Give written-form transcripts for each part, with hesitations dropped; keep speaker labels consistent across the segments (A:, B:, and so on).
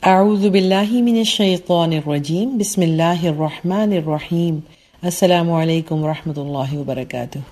A: أعوذ بالله من الشيطان الرجيم بسم الله الرحمن الرحيم Assalamu alaikum warahmatullahi wabarakatuh.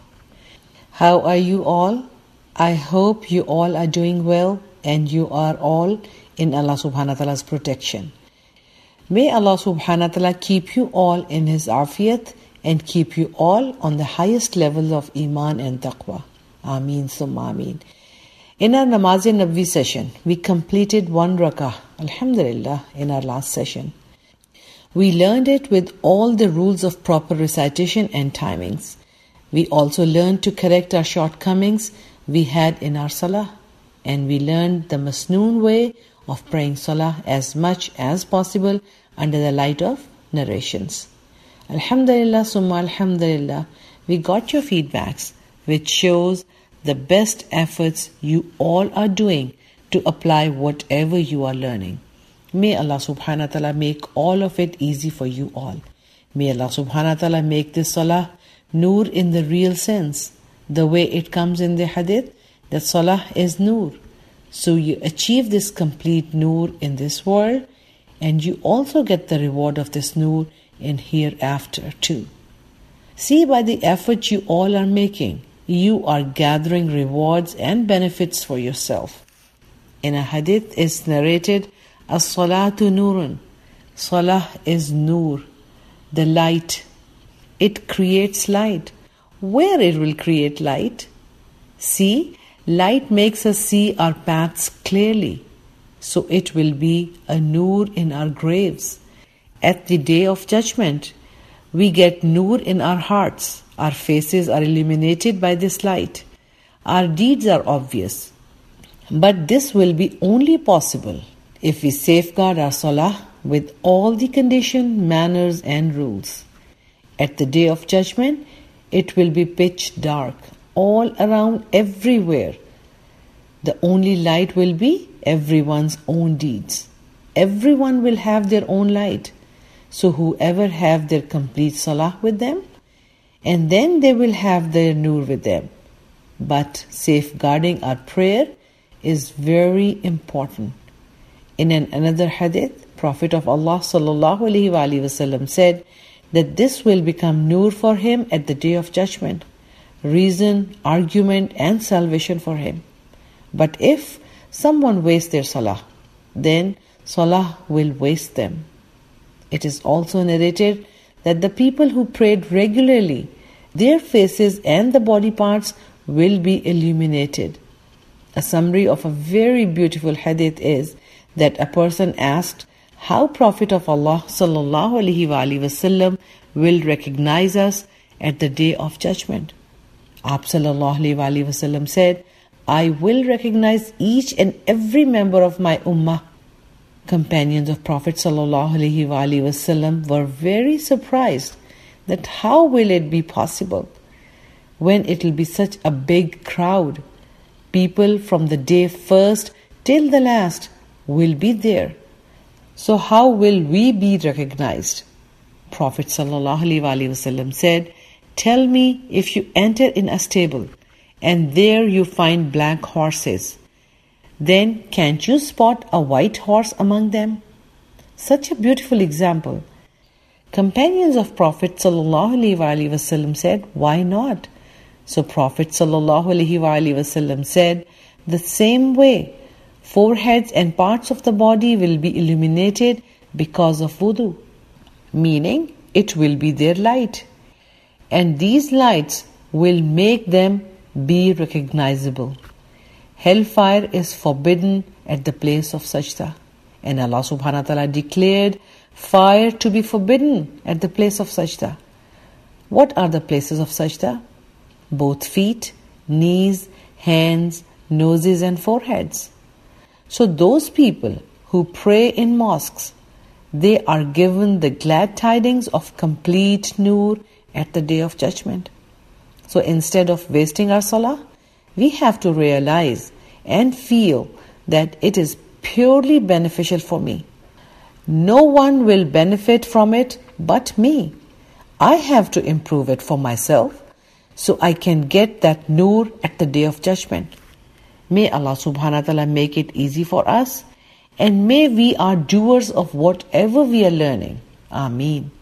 A: How are you all? I hope you all are doing well and you are all in Allah subhanahu wa ta'ala's protection. May Allah subhanahu wa ta'ala keep you all in His afiyat and keep you all on the highest levels of Iman and Taqwa. Ameen summa ameen. In our Namaz-e-Nabwi session, we completed 1 rakah, alhamdulillah, in our last session. We learned it with all the rules of proper recitation and timings. We also learned to correct our shortcomings we had in our salah. And we learned the masnoon way of praying salah as much as possible under the light of narrations. Alhamdulillah, summa alhamdulillah, we got your feedbacks, which shows the best efforts you all are doing to apply whatever you are learning. May Allah subhanahu wa ta'ala make all of it easy for you all. May Allah subhanahu wa ta'ala make this salah noor in the real sense, the way it comes in the hadith, that salah is noor. So you achieve this complete noor in this world, and you also get the reward of this noor in hereafter too. See, by the effort you all are making, you are gathering rewards and benefits for yourself. In a hadith is narrated, As-salatu nurun. Salah is noor, the light. It creates light. Where it will create light? See, light makes us see our paths clearly. So it will be a noor in our graves. At the day of judgment, we get noor in our hearts. Our faces are illuminated by this light. Our deeds are obvious. But this will be only possible if we safeguard our salah with all the condition, manners and rules. At the day of judgment, it will be pitch dark all around everywhere. The only light will be everyone's own deeds. Everyone will have their own light. So whoever have their complete salah with them, and then they will have their noor with them. But safeguarding our prayer is very important. In another hadith, Prophet of Allah sallallahu alaihi wasallam said that this will become noor for him at the day of judgment, reason, argument and salvation for him. But if someone wastes their salah, then salah will waste them. It is also narrated that the people who prayed regularly, their faces and the body parts will be illuminated. A summary of a very beautiful hadith is that a person asked how Prophet of Allah sallallahu alaihi wasallam will recognize us at the day of judgment. Aap sallallahu alaihi wasallam said, I will recognize each and every member of my ummah. Companions of Prophet sallallahu alaihi wasallam were very surprised that how will it be possible when it will be such a big crowd. People from the day first till the last will be there. So how will we be recognized? Prophet sallallahu alaihi wasallam said, tell me, if you enter in a stable and there you find black horses, then can't you spot a white horse among them? Such a beautiful example. Companions of Prophet sallallahu alaihi wasallam said, why not? So Prophet sallallahu alaihi wasallam said, the same way, foreheads and parts of the body will be illuminated because of wudu, meaning it will be their light. And these lights will make them be recognizable. Hellfire is forbidden at the place of sajda. And Allah subhanahu wa ta'ala declared fire to be forbidden at the place of sajda. What are the places of sajda? Both feet, knees, hands, noses and foreheads. So those people who pray in mosques, they are given the glad tidings of complete noor at the day of judgment. So instead of wasting our salah, we have to realize and feel that it is purely beneficial for me. No one will benefit from it but me. I have to improve it for myself so I can get that noor at the day of judgment. May Allah subhanahu wa ta'ala make it easy for us and may we are doers of whatever we are learning. Ameen.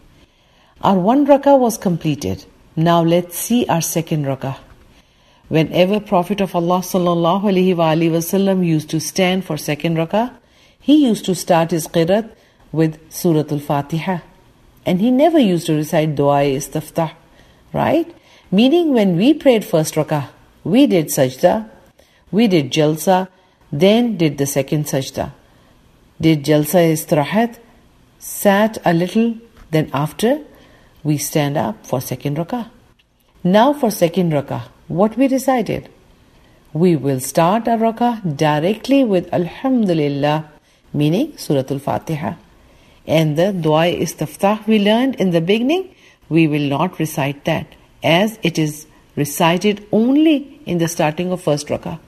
A: Our 1 rakah was completed. Now let's see our 2nd rakah. Whenever Prophet of Allah sallallahu alaihi wasallam used to stand for 2nd rakah, he used to start his qiraat with Surah Al-Fatiha. And he never used to recite Dua-e-Istiftah, right? Meaning when we prayed 1st rakah, we did sajda, we did jalsa, then did the 2nd sajda. Did jalsa-e-istirahat, sat a little, then after, we stand up for 2nd rakah. Now for 2nd rakah, what we recited? We will start our rakah directly with Alhamdulillah, meaning Surah Al-Fatiha. And the Dua-e-Istiftah we learned in the beginning, we will not recite that, as it is recited only in the starting of 1st rakah.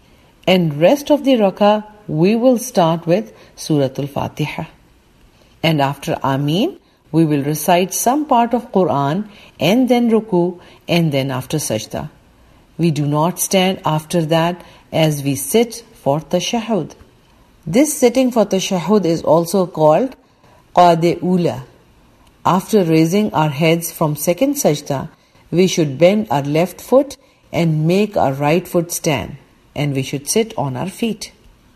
A: And rest of the rakah, we will start with Surah Al-Fatiha. And after Ameen, we will recite some part of Quran and then Ruku and then after Sajda. We do not stand after that as we sit for Tashahhud. This sitting for Tashahhud is also called Qade Ula. After raising our heads from 2nd Sajda, we should bend our left foot and make our right foot stand, and we should sit on our feet.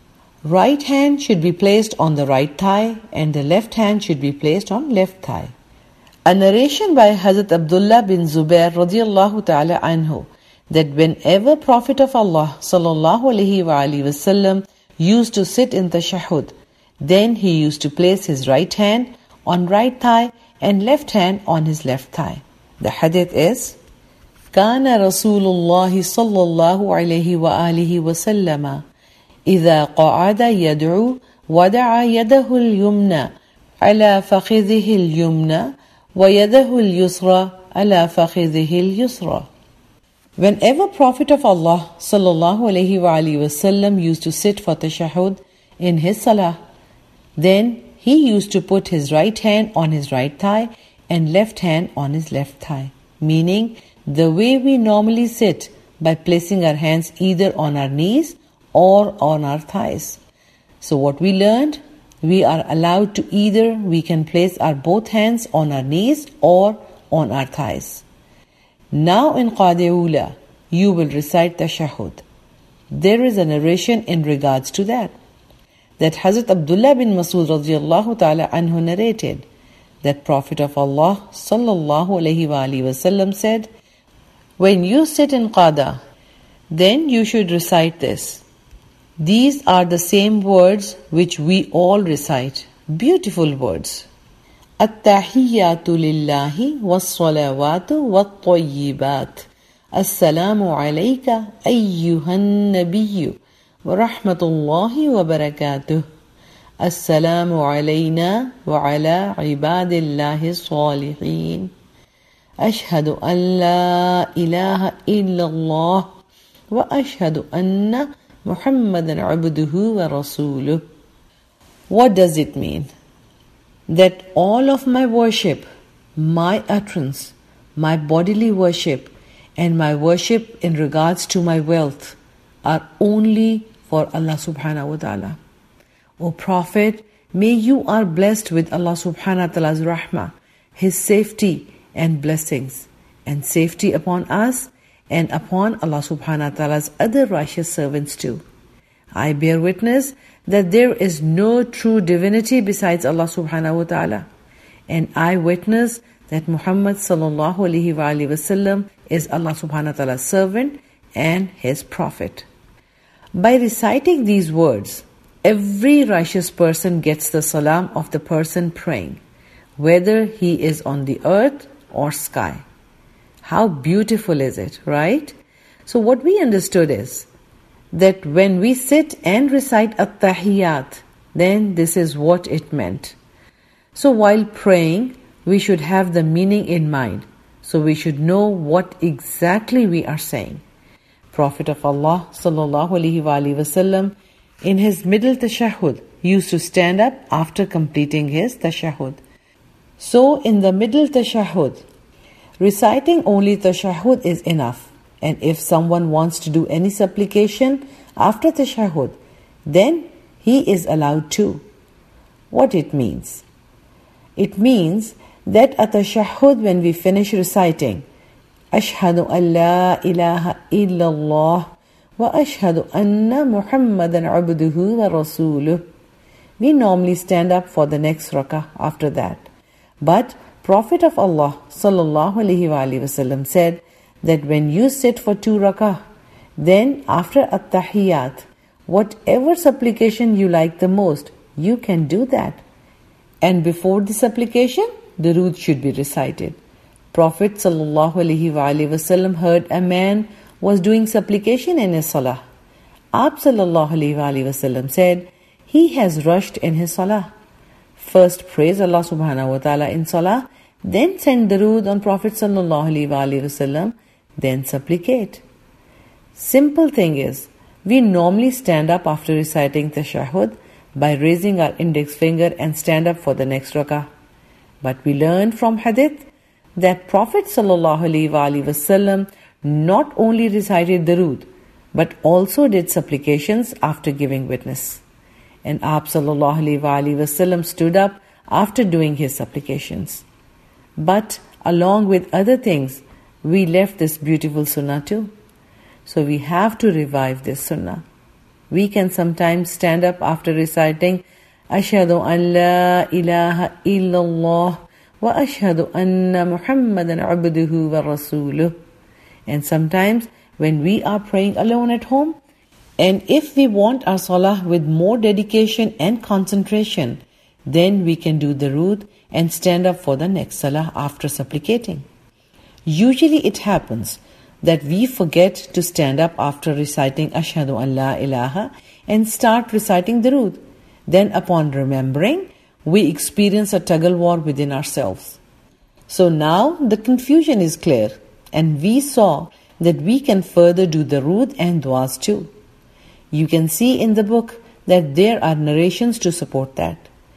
A: Right hand should be placed on the right thigh and the left hand should be placed on left thigh. A narration by Hazrat Abdullah bin Zubair radiyallahu ta'ala anhu that whenever Prophet of Allah sallallahu alaihi wasallam used to sit in tashahhud, then he used to place his right hand on right thigh and left hand on his left thigh. The hadith is, كان رسول الله صلى الله عليه وآله وسلم إذا قعد يدعو وضع يده اليمنى على فخذه اليمنى ويده اليسرى على فخذه اليسرى. Whenever Prophet of Allah sallallahu alaihi wasallam used to sit for tashahhud in his salah, then he used to put his right hand on his right thigh and left hand on his left thigh, meaning the way we normally sit by placing our hands either on our knees or on our thighs. So what we learned, we are allowed to either we can place our both hands on our knees or on our thighs. Now in Qade Ula, you will recite Tashahhud. There is a narration in regards to that Hazrat Abdullah bin Masud radiyallahu ta'ala anhu narrated that Prophet of Allah sallallahu alaihi wasallam said, when you sit in Qada, then you should recite this. These are the same words which we all recite. Beautiful words. At-tahiyyatu lillahi was-salawatu wat-tayyibat. Assalamu alayka ayyuhan nabiyyu wa rahmatullahi wa barakatuh. Assalamu alayna wa ala ibadillahi salihin. Ashhadu an la ilaha illallah wa ashhadu anna Muhammadan abduhu wa rasuluh. What does it mean? That all of my worship, my utterance, my bodily worship, and my worship in regards to my wealth are only for Allah subhanahu wa ta'ala. O Prophet, may you are blessed with Allah subhanahu wa ta'ala's rahmah, His safety and blessings, and safety upon us and upon Allah subhanahu wa ta'ala's other righteous servants too. I bear witness that there is no true divinity besides Allah subhanahu wa ta'ala, and I witness that Muhammad sallallahu alaihi wasallam is Allah subhanahu wa ta'ala's servant and His prophet. By reciting these words, every righteous person gets the salam of the person praying, whether he is on the earth or sky. How beautiful is it, right? So what we understood is that when we sit and recite at-tahiyyat, then this is what it meant. So while praying, we should have the meaning in mind. So we should know what exactly we are saying. Prophet of Allah sallallahu alaihi wasallam in his middle tashahhud used to stand up after completing his tashahhud. So in the middle tashahhud, reciting only tashahhud is enough. And if someone wants to do any supplication after tashahhud, then he is allowed to. What it means? It means that at tashahhud, when we finish reciting Ashhadu an la ilaha illallah wa ashhadu anna Muhammadan abduhu wa rasuluh, we normally stand up for the next rakah after that. But Prophet of Allah sallallahu alaihi wasallam said that when you sit for 2 rakah, then after at-tahiyyat, whatever supplication you like the most, you can do that. And before the supplication, durood should be recited. Prophet sallallahu alaihi wasallam heard a man was doing supplication in his salah. Aap sallallahu alaihi wasallam said, he has rushed in his salah. First praise Allah subhanahu wa ta'ala in salah, then send durood on Prophet sallallahu alaihi wasallam, then supplicate. Simple thing is, we normally stand up after reciting tashahhud by raising our index finger and stand up for the next rakah. But we learned from hadith that Prophet sallallahu alaihi wasallam not only recited durood, but also did supplications after giving witness. And Aap sallallahu alaihi wasallam stood up after doing his supplications. But along with other things, we left this beautiful sunnah too. So we have to revive this sunnah. We can sometimes stand up after reciting Ashhadu an la ilaha illallah wa ashhadu anna Muhammadan abduhu wa rasuluh. And sometimes when we are praying alone at home, and if we want our salah with more dedication and concentration, then we can do durood and stand up for the next salah after supplicating. Usually it happens that we forget to stand up after reciting Ashhadu an la ilaha and start reciting durood. Then upon remembering, we experience a tug-of-war within ourselves. So now the confusion is clear, and we saw that we can further do durood and du'as too. You can see in the book that there are narrations to support that.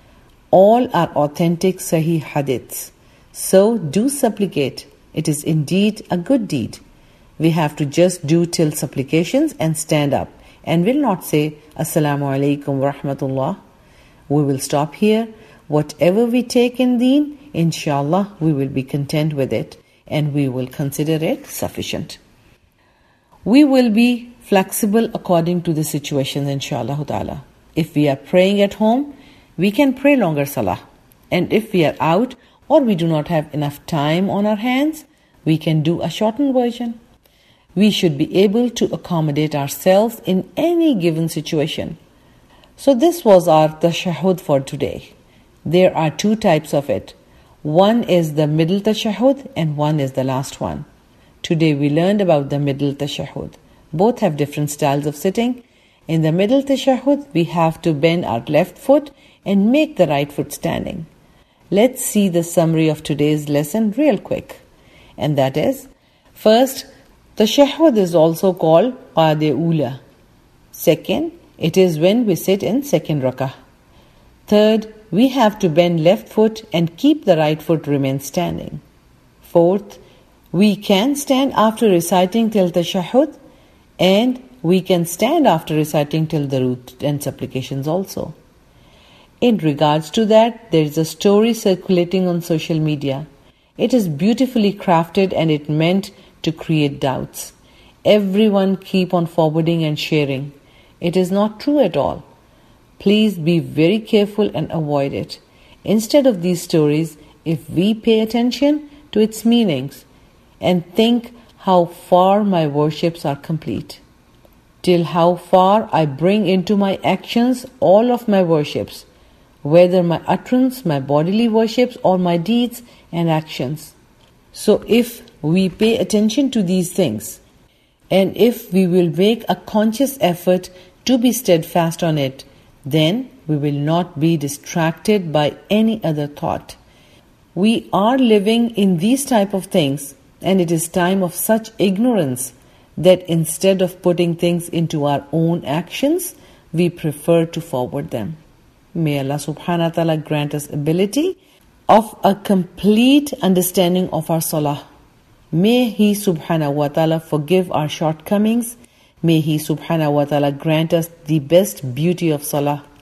A: All are authentic Sahih hadiths. So do supplicate. It is indeed a good deed. We have to just do till supplications and stand up, and will not say Assalamu alaikum wa rahmatullah. We will stop here. Whatever we take in deen, inshallah, we will be content with it, and we will consider it sufficient. We will be flexible according to the situation, inshallah ta'ala. If we are praying at home, we can pray longer salah. And if we are out or we do not have enough time on our hands, we can do a shortened version. We should be able to accommodate ourselves in any given situation. So this was our tashahhud for today. There are 2 types of it. One is the middle tashahhud and one is the last one. Today we learned about the middle tashahhud. Both have different styles of sitting. In the middle tashahhud, we have to bend our left foot and make the right foot standing. Let's see the summary of today's lesson real quick. And that is, first, tashahhud is also called qade ula. Second, it is when we sit in second rakah. Third, we have to bend left foot and keep the right foot remain standing. Fourth, we can stand after reciting till tashahhud, and we can stand after reciting till durood and supplications also. In regards to that, there is a story circulating on social media. It is beautifully crafted and it meant to create doubts. Everyone keep on forwarding and sharing. It is not true at all. Please be very careful and avoid it. Instead of these stories, if we pay attention to its meanings and think how far my worships are complete, till how far I bring into my actions all of my worships, whether my utterance, my bodily worships, or my deeds and actions. So if we pay attention to these things, and if we will make a conscious effort to be steadfast on it, then we will not be distracted by any other thought. We are living in these type of things, and it is time of such ignorance that instead of putting things into our own actions, we prefer to forward them. May Allah subhanahu wa ta'ala grant us ability of a complete understanding of our salah. May He subhanahu wa ta'ala forgive our shortcomings. May He subhanahu wa ta'ala grant us the best beauty of salah.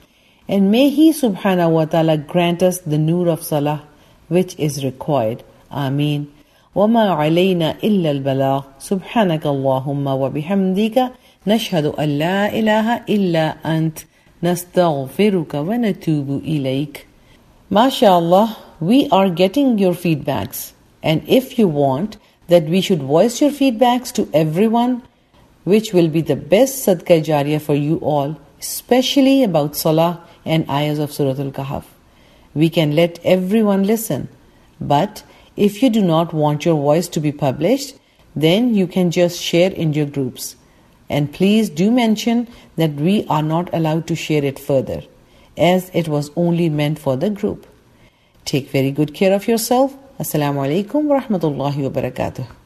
A: And may He subhanahu wa ta'ala grant us the nur of salah which is required. Ameen. وَمَا عَلَيْنَا إِلَّا الْبَلَاغُ سُبْحَانَكَ اللَّهُمَّ وَبِحَمْدِكَ نَشْهَدُ أَن لَا إِلَهَ إِلَّا أَنْتَ نَسْتَغْفِرُكَ وَنَتُوبُ إِلَيْكَ. MashaAllah, we are getting your feedbacks. And if you want that we should voice your feedbacks to everyone, which will be the best sadqa jariyah for you all, especially about salah and ayahs of Surah Al-Kahf. We can let everyone listen. But if you do not want your voice to be published, then you can just share in your groups. And please do mention that we are not allowed to share it further, as it was only meant for the group. Take very good care of yourself. Assalamu alaikum wa rahmatullahi wa barakatuh.